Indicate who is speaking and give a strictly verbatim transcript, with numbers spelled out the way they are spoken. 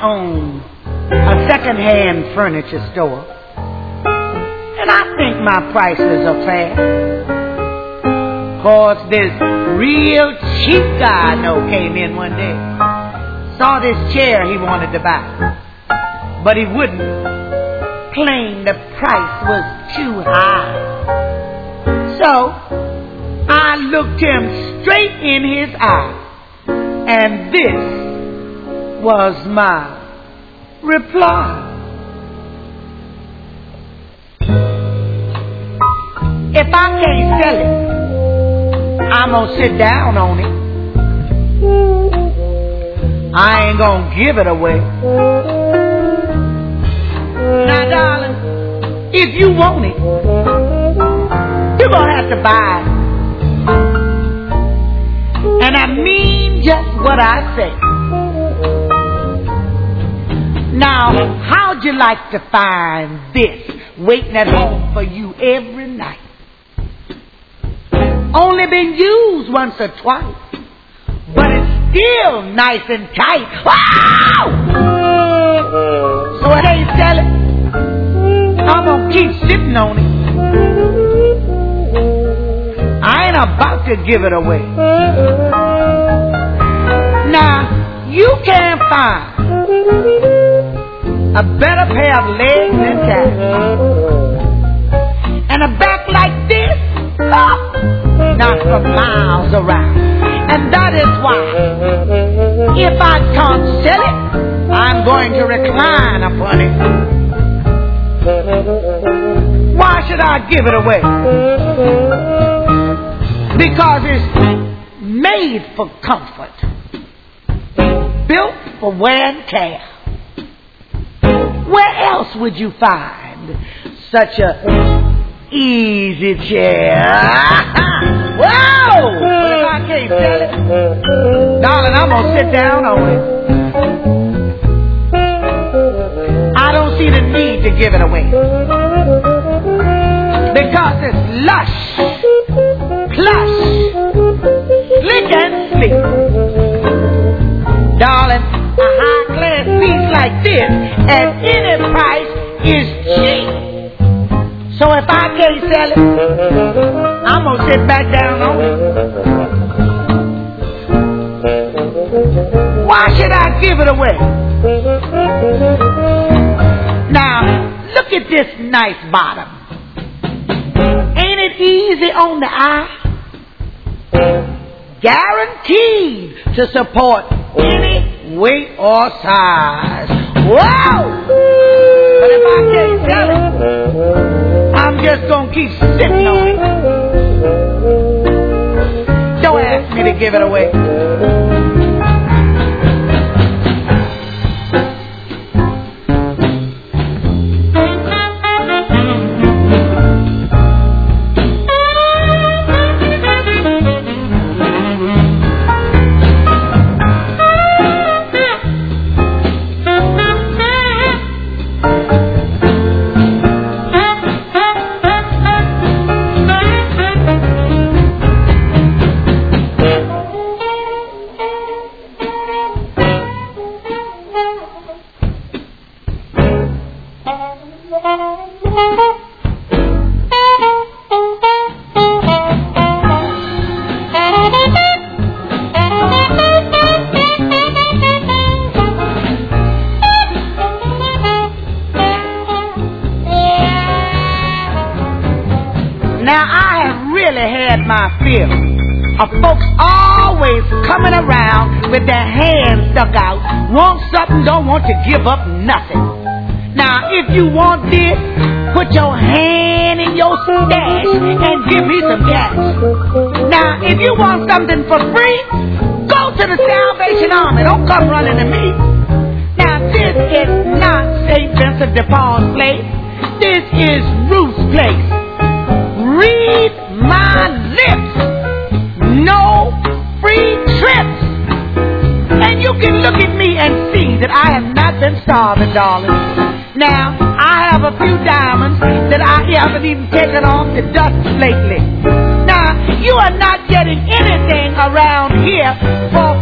Speaker 1: own a second-hand furniture store, and I think my prices are fair. Cause this real cheap guy I know came in one day, saw this chair he wanted to buy, but he wouldn't, claimed the price was too high. So I looked him straight in his eye, and this was my reply. If I can't sell it, I'm gonna sit down on it. I ain't gonna give it away. Now, darling, if you want it, you're gonna have to buy it. And I mean just what I say. Now, how'd you like to find this waiting at home for you every night? Only been used once or twice, but it's still nice and tight. Wow! So it ain't selling. I'm gonna keep sitting on it. I ain't about to give it away. Now, you can't find a better pair of legs than that, and a back like this, oh, not for miles around. And that is why, if I can't sell it, I'm going to recline upon it. Why should I give it away? Because it's made for comfort, built for wear and tear. Where else would you find such a easy chair? Whoa! But if I can't sell it, darling, I'm gonna sit down on it. I don't see the need to give it away, because it's lush, plush, slick and sleek. Darling, a high-class piece like this at any price is cheap. So if I can't sell it, I'm going to sit back down on it. Why should I give it away? Now, look at this nice bottom. Ain't it easy on the eye? Guaranteed to support any weight or size. Wow! But if I can't sell it, I'm just gonna keep sitting on it. Don't ask me to give it away. Of folks always coming around with their hands stuck out, want something, don't want to give up nothing. Now, if you want this, put your hand in your stash and give me some cash. Now, if you want something for free, go to the Salvation Army. Don't come running to me. Now, this is not Saint Vincent de Paul's place. This is Ruth's place. Read my lips. No free trips. And you can look at me and see that I have not been starving, darling. Now, I have a few diamonds that I haven't even taken off the dust lately. Now, you are not getting anything around here for